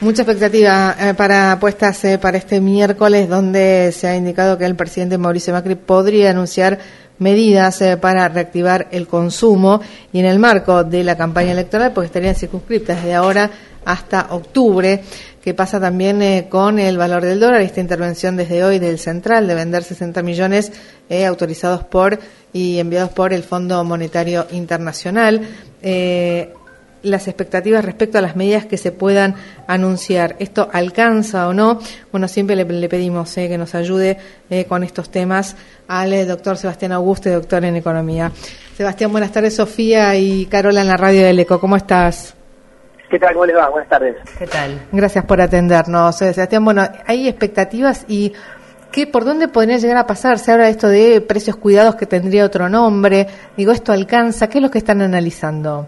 Mucha expectativa para puestas para este miércoles, donde se ha indicado que el presidente Mauricio Macri podría anunciar medidas para reactivar el consumo y en el marco de la campaña electoral, porque estarían circunscriptas desde ahora hasta octubre. ¿Qué pasa también con el valor del dólar? Esta intervención desde hoy del Central de vender 60 millones autorizados por y enviados por el Fondo Monetario Internacional. Las expectativas respecto a las medidas que se puedan anunciar. ¿Esto alcanza o no? Bueno, siempre le pedimos que nos ayude con estos temas al doctor Sebastián Auguste, doctor en Economía. Sebastián, buenas tardes. Sofía y Carola en la radio del ECO. ¿Cómo estás? ¿Qué tal? ¿Cómo les va? Buenas tardes. ¿Qué tal? Gracias por atendernos, Sebastián. Bueno, hay expectativas y ¿por dónde podría llegar a pasar? Se habla de esto de precios cuidados que tendría otro nombre. Digo, ¿esto alcanza? ¿Qué es lo que están analizando?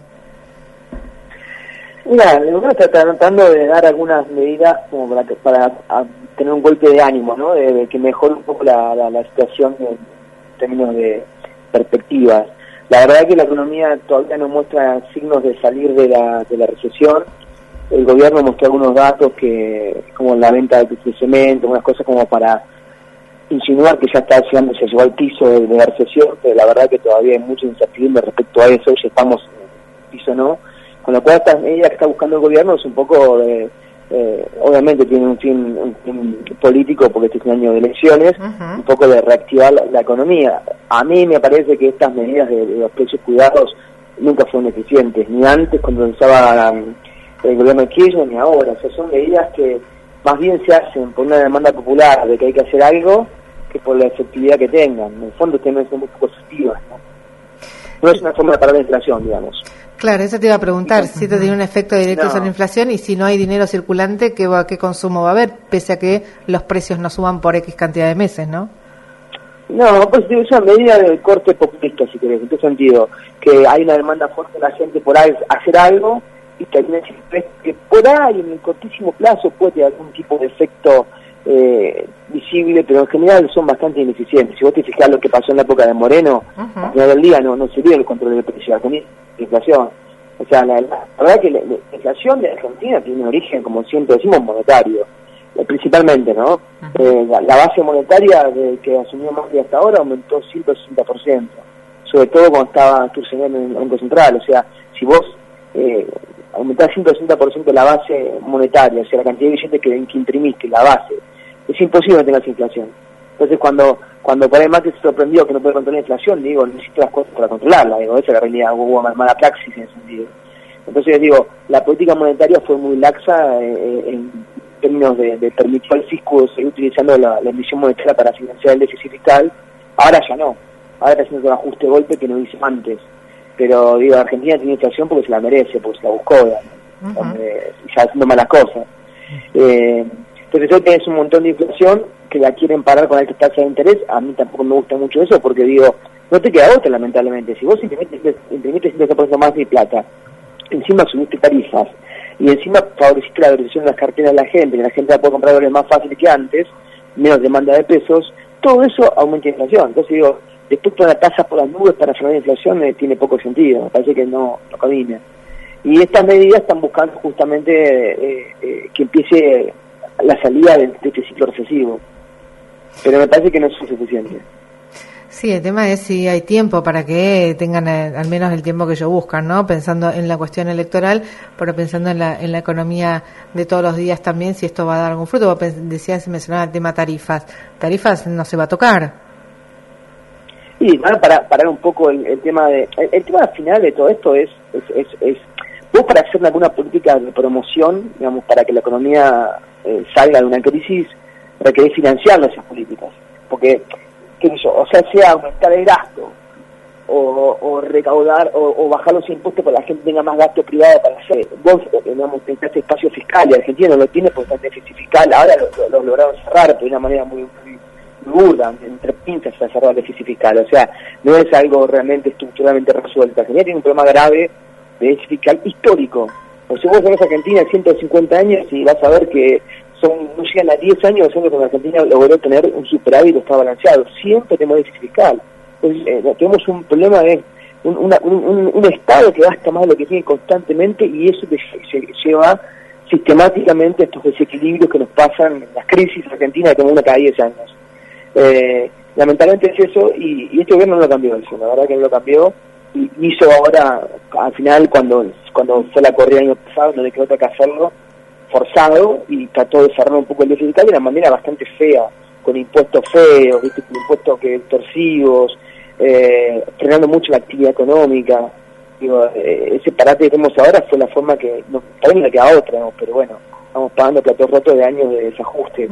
Mira, el gobierno está tratando de dar algunas medidas como para tener un golpe de ánimo, ¿no? De que mejore un poco la situación en términos de perspectivas. La verdad es que la economía todavía no muestra signos de salir de la recesión. El gobierno mostró algunos datos como la venta de cemento, unas cosas como para insinuar que ya se llegó al piso de la recesión, pero la verdad que todavía hay mucha incertidumbre respecto a eso, ya estamos en el piso no. Con lo cual estas medidas que está buscando el gobierno es un poco obviamente tiene un fin político porque este es un año de elecciones, un poco de reactivar la economía. A mí me parece que estas medidas de los precios cuidados nunca fueron eficientes, ni antes cuando estaba el gobierno de Kirchner ni ahora. O sea, son medidas que más bien se hacen por una demanda popular de que hay que hacer algo que por la efectividad que tengan. En el fondo tienen son muy positivas, no es una forma de parar la inflación, digamos. Claro, eso te iba a preguntar, si esto tiene un efecto directo sobre la inflación y si no hay dinero circulante, ¿qué consumo va a haber? Pese a que los precios no suban por X cantidad de meses, ¿no? No, pues es una medida de corte populista, si querés, en qué sentido, que hay una demanda fuerte de la gente por hacer algo y también que por ahí en el cortísimo plazo puede tener algún tipo de efecto visible, pero en general son bastante ineficientes. Si vos te fijás lo que pasó en la época de Moreno, al final del día no sirvió el control del precio, la inflación. O sea, la verdad que la inflación de Argentina tiene un origen, como siempre decimos, monetario, principalmente, ¿no? La base monetaria que asumió Macri hasta ahora aumentó 160%, sobre todo cuando estaba Sturzenegger en el Banco Central. O sea, si vos aumentás 160% la base monetaria, o sea, la cantidad de billetes que imprimiste, la base, es imposible que tengas inflación. Entonces, cuando por ahí Macri se sorprendió que no puede controlar la inflación, digo, necesito las cosas para controlarla, digo, esa es la realidad, hubo mala praxis en ese sentido. Entonces, digo, la política monetaria fue muy laxa en términos de permitir al fisco seguir utilizando la emisión monetaria para financiar el déficit fiscal. Ahora ya no, ahora está haciendo un ajuste de golpe que no hizo antes. Pero, digo, Argentina tiene inflación porque se la merece, porque se la buscó, ya haciendo malas cosas. Entonces hoy tenés un montón de inflación que la quieren parar con alta tasa de interés. A mí tampoco me gusta mucho eso porque digo, no te queda otra lamentablemente. Si vos imprimiste 100% más de plata, encima subiste tarifas y encima favoreciste la valorización de las carteras de la gente, que la gente la puede comprar dólares más fácil que antes, menos demanda de pesos, todo eso aumenta la inflación. Entonces digo, después toda la tasa por las nubes para frenar la inflación tiene poco sentido, me parece que no camina. Y estas medidas están buscando justamente que empiece la salida de este ciclo recesivo, pero me parece que no es suficiente. Sí, el tema es si hay tiempo para que tengan al menos el tiempo que ellos buscan, ¿no? Pensando en la cuestión electoral, pero pensando en la economía de todos los días también, si esto va a dar algún fruto. Vos mencionaba el tema tarifas. Tarifas no se va a tocar. Y para parar un poco el tema el tema final de todo esto es vos para hacer alguna política de promoción, digamos, para que la economía salga de una crisis, requerés financiar esas políticas, porque o sea aumentar el gasto o recaudar o bajar los impuestos para que la gente tenga más gasto privado para hacer. Vos, digamos, tenés espacio fiscal y Argentina no lo tiene porque está en déficit fiscal. Ahora lo lograron cerrar de una manera muy burda, entre pinzas se ha cerrado el déficit fiscal. O sea, no es algo realmente estructuralmente resuelto. Argentina tiene un problema grave de déficit fiscal histórico. O sea, vos ves a Argentina en 150 años y vas a ver que no llegan a 10 años haciendo que Argentina logró tener un superávit o está balanceado. Siempre tenemos déficit fiscal. Entonces, tenemos un problema de un Estado que gasta más de lo que tiene constantemente y eso sistemáticamente estos desequilibrios que nos pasan en las crisis argentinas como una cada 10 años. Lamentablemente es eso, y este gobierno no lo cambió eso, la verdad que no lo cambió, y hizo ahora, al final, cuando fue la corrida el año pasado, no le quedó otra que hacerlo, forzado, y trató de cerrar un poco el déficit de una manera bastante fea, con impuestos feos, ¿viste? Con impuestos extorsivos, frenando mucho la actividad económica. Digo, ese parate que tenemos ahora fue la forma que, tal vez no le queda otra, ¿no? Pero bueno, estamos pagando platos rotos de años de desajuste.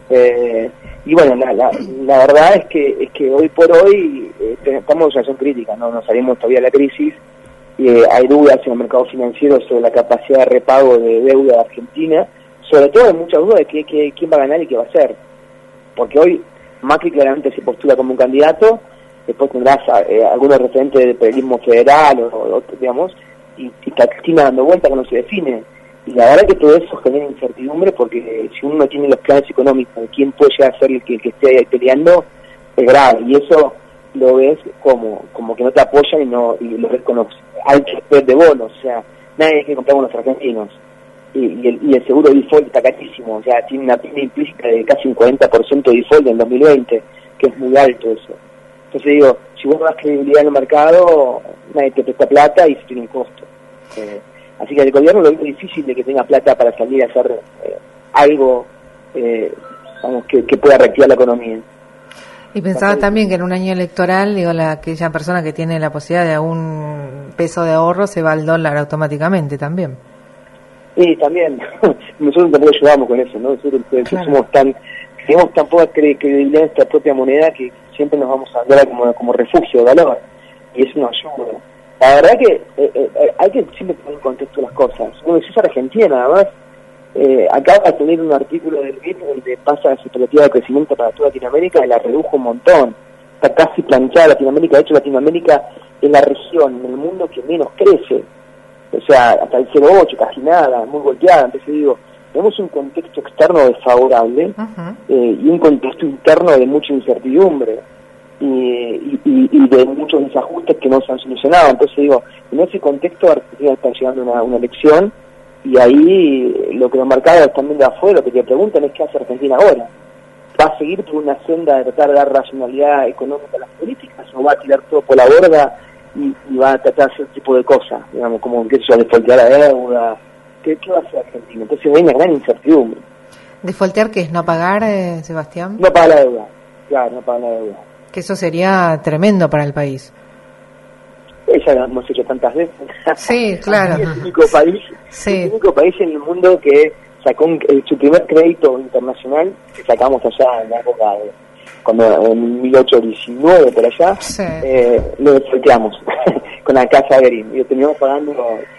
Y bueno, la verdad es que hoy por hoy estamos en situación crítica, no salimos todavía de la crisis, hay dudas en el mercado financiero sobre la capacidad de repago de deuda de Argentina, sobre todo hay muchas dudas de quién va a ganar y qué va a hacer, porque hoy Macri claramente se postula como un candidato, después tendrás algunos referentes del periodismo federal o digamos, y Cristina dando vuelta que no se define. Y la verdad que todo eso genera incertidumbre, porque si uno no tiene los planes económicos de quién puede llegar a ser el que esté peleando, es grave, y eso lo ves como que no te apoyan y lo ves con los altos spread de bonos, o sea, nadie quiere comprar con los argentinos, y el seguro de default está carísimo, o sea, tiene una pena implícita de casi un 40% de default en 2020, que es muy alto eso. Entonces digo, si vos no das credibilidad en el mercado, nadie te presta plata y se tiene un costo. Así que el gobierno lo ve difícil de que tenga plata para salir a hacer algo vamos, que pueda reactivar la economía. Y pensaba también que en un año electoral, digo, aquella persona que tiene la posibilidad de un peso de ahorro se va al dólar automáticamente también. Sí, también. Nosotros tampoco ayudamos con eso, ¿no? Nosotros tenemos tan poca credibilidad en nuestra propia moneda que siempre nos vamos a dar como refugio de valor, y eso nos ayuda. La verdad que hay que siempre poner en contexto las cosas. Como decís, Argentina nada más acaba de tener un artículo del BID donde pasa la expectativa de crecimiento para toda Latinoamérica y la redujo un montón. Está casi planchada Latinoamérica. De hecho, Latinoamérica es la región en el mundo que menos crece. O sea, hasta el 0,8, casi nada, muy golpeada. Entonces digo, tenemos un contexto externo desfavorable y un contexto interno de mucha incertidumbre. Y de muchos desajustes que no se han solucionado. Entonces digo, en ese contexto Argentina está llegando a una elección, y ahí lo que los mercados están viendo afuera, lo que te preguntan es qué hace Argentina ahora. ¿Va a seguir por una senda de tratar de dar racionalidad económica a las políticas, o va a tirar todo por la borda y va a tratar de hacer ese tipo de cosas, digamos, como qué sé yo, defoltear la deuda? ¿Qué va a hacer Argentina? Entonces hay una gran incertidumbre. ¿Defoltear qué es? ¿No pagar, Sebastián? No pagar la deuda, claro, no pagar la deuda. Que eso sería tremendo para el país. Ya lo hemos hecho tantas veces. Sí, claro. Es el único país en el mundo que sacó su primer crédito internacional, que sacamos allá en la época cuando en 1819 por allá, lo defolteamos con la Casa Verín, y lo terminamos pagando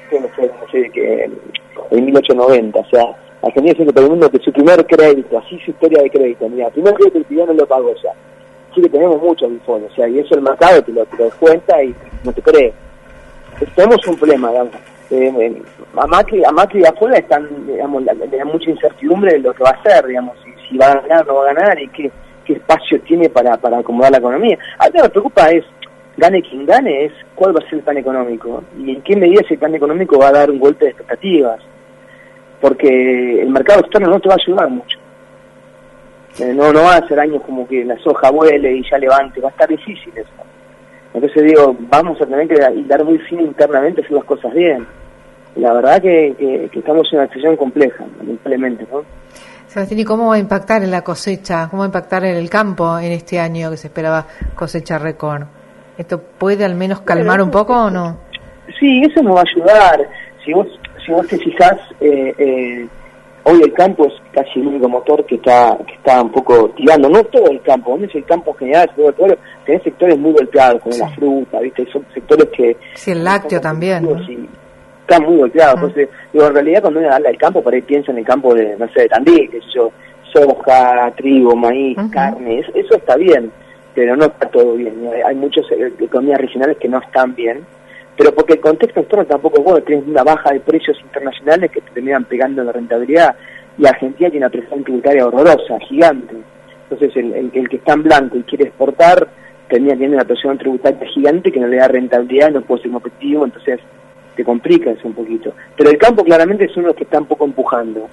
en 1890. O sea, Argentina es el todo el mundo que su primer crédito, así su historia de crédito, mira, el primer crédito que no lo pagó ya. Sí que tenemos muchos defaults, o sea, y eso el mercado te lo descuenta y no te cree. Entonces, tenemos un problema, digamos. A Macri de afuera están, digamos, le da mucha incertidumbre de lo que va a hacer, digamos, si va a ganar o no va a ganar, y qué espacio tiene para acomodar la economía. A mí lo que me preocupa es, gane quien gane, es cuál va a ser el plan económico, y en qué medida ese plan económico va a dar un golpe de expectativas, porque el mercado externo no te va a ayudar mucho. No va a ser años como que la soja vuele y ya levante, va a estar difícil eso. Entonces digo, vamos a tener que dar muy fino internamente, hacer las cosas bien. Y la verdad que estamos en una situación compleja, lamentablemente, ¿no? Sebastián, ¿y cómo va a impactar en la cosecha? ¿Cómo va a impactar en el campo en este año que se esperaba cosecha récord? ¿Esto puede al menos calmar un poco o no? Sí, eso nos va a ayudar. Si vos te fijás, hoy el campo es casi el único motor que está un poco tirando, no todo el campo, no es el campo general, tenés sectores muy golpeados, como la fruta, ¿viste? Son sectores que... Sí, el lácteo también, ¿no? Sí, están muy golpeados. Entonces, digo, en realidad cuando uno habla del campo, por ahí piensa en el campo de, no sé, de Tandil, qué sé yo, soja, trigo, maíz, carne, eso está bien, pero no está todo bien. Hay muchas economías regionales que no están bien, pero porque el contexto externo tampoco es bueno. Tienes una baja de precios internacionales que te terminan pegando en la rentabilidad, y Argentina tiene una presión tributaria horrorosa, gigante. Entonces el que está en blanco y quiere exportar termina teniendo una presión tributaria gigante que no le da rentabilidad, no puede ser competitivo, entonces se complica eso un poquito. Pero el campo claramente es uno de los que está un poco empujando.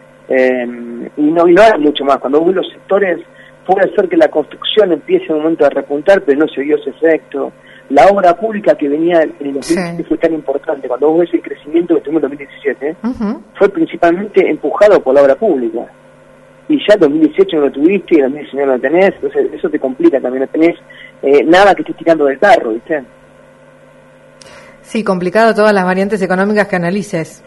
Y no hay mucho más. Cuando vos los sectores, puede ser que la construcción empiece en un momento a repuntar, pero no se vio ese efecto. La obra pública que venía en el 2017 fue tan importante. Cuando vos ves el crecimiento que tuvimos en 2017, fue principalmente empujado por la obra pública. Y ya en 2018 no lo tuviste y en 2019 no lo tenés, entonces eso te complica también. No tenés nada que estés tirando del carro, ¿viste? Sí, complicado todas las variantes económicas que analices.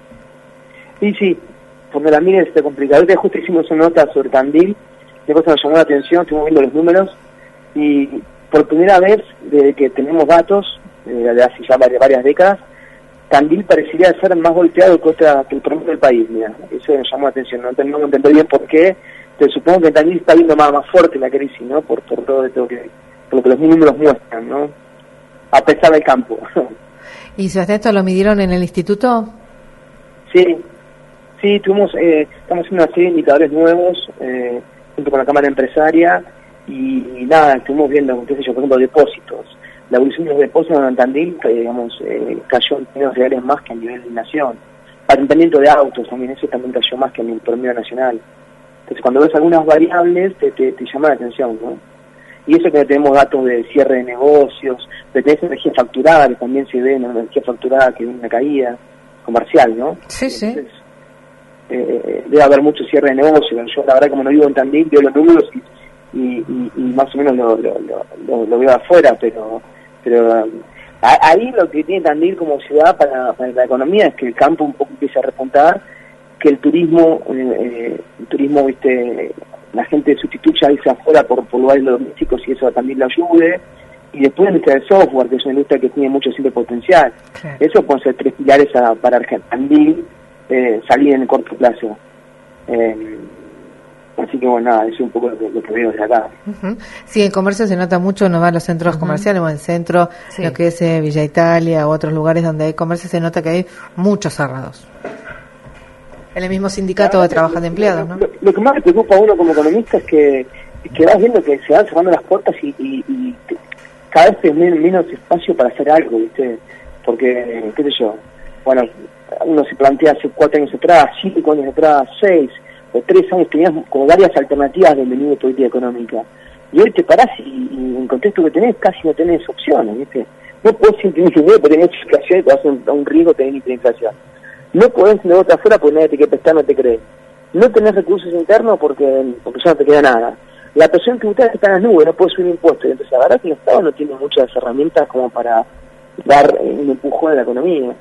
Sí, cuando la mires está complicado. Ahorita justo hicimos una nota sobre Tandil, después nos llamó la atención, estuvimos viendo los números, y por primera vez, desde que tenemos datos, de hace ya varias décadas, Tandil parecería ser más golpeado que el promedio del país. Mira, eso me llamó la atención, no entendí bien por qué, pero supongo que Tandil está viendo más fuerte la crisis, ¿no? Por todo esto por lo que los números muestran, ¿no? A pesar del campo. ¿Y Sebastián, esto lo midieron en el instituto? Sí, estamos haciendo una serie de indicadores nuevos, junto con la Cámara Empresaria, y nada, estuvimos viendo, qué sé yo, por ejemplo, depósitos. La evolución de los depósitos en Tandil, cayó en términos reales más que a nivel nación. Patentamiento de autos también, eso también cayó más que a nivel promedio nacional. Entonces, cuando ves algunas variables, te llama la atención, ¿no? Y eso que tenemos datos de cierre de negocios, de tenés energía facturada, que también se ve en la energía facturada, que viene una caída comercial, ¿no? Sí. Entonces, debe haber mucho cierre de negocios. Yo, la verdad, como no vivo en Tandil, veo los números y más o menos lo veo afuera, pero ahí lo que tiene Tandil como ciudad para la economía es que el campo un poco empieza a repuntar, que el turismo, viste, la gente sustituya irse afuera por lugares domésticos y eso también lo ayude. Y después la industria del software, que es una industria que tiene mucho siempre potencial. Claro. Eso pueden ser 3 pilares para Tandil salir en el corto plazo. Así que bueno, nada, eso es un poco lo que veo desde acá. Sí, en comercio se nota mucho, no va a los centros comerciales o en centro, lo que es Villa Italia u otros lugares donde hay comercio, se nota que hay muchos cerrados. En el mismo sindicato de trabajo de empleados, ¿no? Lo que más me preocupa a uno como economista es que vas viendo que se van cerrando las puertas y cada vez tenés menos espacio para hacer algo, ¿viste? Porque, qué sé yo, bueno, uno se plantea hace 4 años atrás, 5 años atrás, 6 o 3 años, tenías como varias alternativas del menú de política económica. Y hoy te parás y en el contexto que tenés casi no tenés opciones, ¿viste? No podés imprimir dinero porque tenés inflación y te vas a un riesgo de tener hiperinflación. No podés negociar afuera porque nadie te quiere prestar, no te cree. No tenés recursos internos porque ya no te queda nada. La presión tributaria está en las nubes, no puede subir impuestos. Entonces, la verdad que el Estado no tiene muchas herramientas como para dar un empujón a la economía.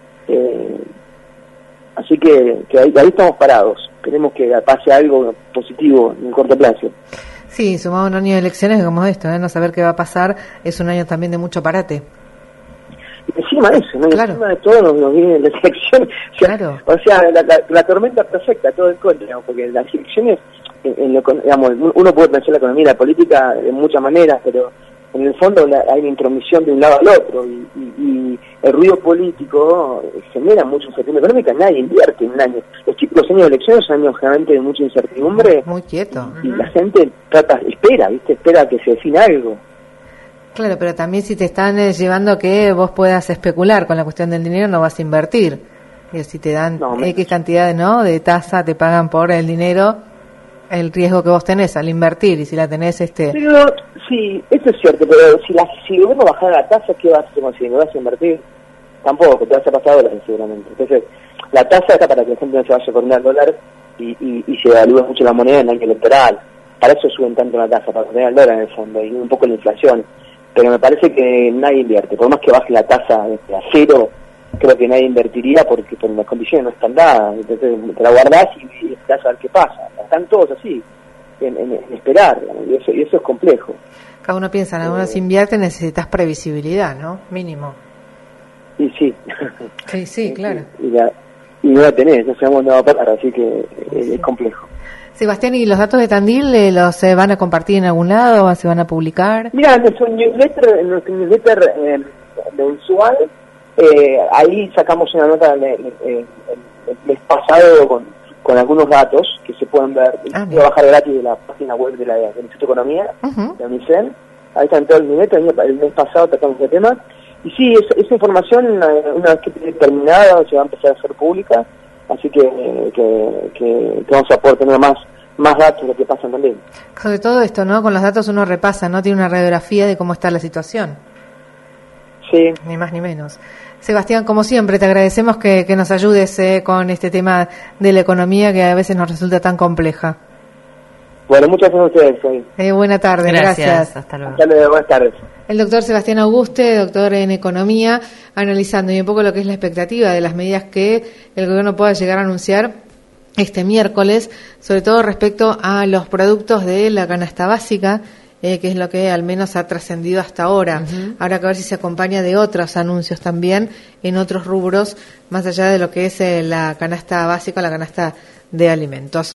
Así que ahí estamos parados. Queremos que pase algo positivo en el corto plazo. Sí, sumado a un año de elecciones como esto, no saber qué va a pasar, es un año también de mucho parate. Y encima de eso, ¿no? Claro. Encima de todo nos viene la elección. Claro. O sea, la tormenta perfecta, todo en contra, ¿no? Porque las elecciones, digamos, uno puede pensar la economía y la política de muchas maneras, pero en el fondo hay una intromisión de un lado al otro y el ruido político genera mucha incertidumbre económica. Nadie invierte en un año. Los años de elecciones son años generalmente de mucha incertidumbre. Muy quieto. Y la gente espera que se defina algo. Claro, pero también si te están llevando a que vos puedas especular con la cuestión del dinero, no vas a invertir. Y si te dan X cantidad de tasa, te pagan por el dinero, el riesgo que vos tenés al invertir, y si la tenés Pero, sí, eso es cierto, pero si el gobierno bajara la tasa, ¿qué vas a hacer con si no vas a invertir? Tampoco, te vas a pasar dólares seguramente. Entonces, la tasa está para que la gente no se vaya a poner al dólar y se evalúe mucho la moneda en el año electoral. Para eso suben tanto la tasa, para poner al dólar en el fondo, y un poco la inflación. Pero me parece que nadie invierte. Por más que baje la tasa a cero, creo que nadie invertiría porque las condiciones no están dadas. Entonces te la guardás y esperás a ver qué pasa. Están todos así, en esperar, y eso es complejo. Cada uno piensa, en algunos invierten, necesitas previsibilidad, ¿no? Mínimo. Y sí. Sí, claro. Y no la tenés, no sabemos dónde va a parar, así que es complejo. Sebastián, ¿y los datos de Tandil los van a compartir en algún lado o se van a publicar? Mira, en nuestro newsletter mensual, ahí sacamos una nota el mes pasado con algunos datos que se pueden ver. Voy a bajar gratis de la página web del Instituto de Economía, de UNICEN. Ahí está en todo el newsletter. El mes pasado tratamos ese tema. Y sí, esa información, una vez que esté terminada, se va a empezar a hacer pública, así que vamos a poder tener más datos de lo que pasa también. Sobre todo esto, ¿no? Con los datos uno repasa, ¿no? Tiene una radiografía de cómo está la situación. Sí. Ni más ni menos. Sebastián, como siempre, te agradecemos que nos ayudes con este tema de la economía que a veces nos resulta tan compleja. Bueno, muchas gracias a ustedes. Buena tarde, gracias. Hasta luego. Hasta luego, buenas tardes. El doctor Sebastián Auguste, doctor en Economía, analizando y un poco lo que es la expectativa de las medidas que el gobierno pueda llegar a anunciar este miércoles, sobre todo respecto a los productos de la canasta básica, que es lo que al menos ha trascendido hasta ahora. Habrá que ver si se acompaña de otros anuncios también en otros rubros, más allá de lo que es la canasta básica, la canasta de alimentos.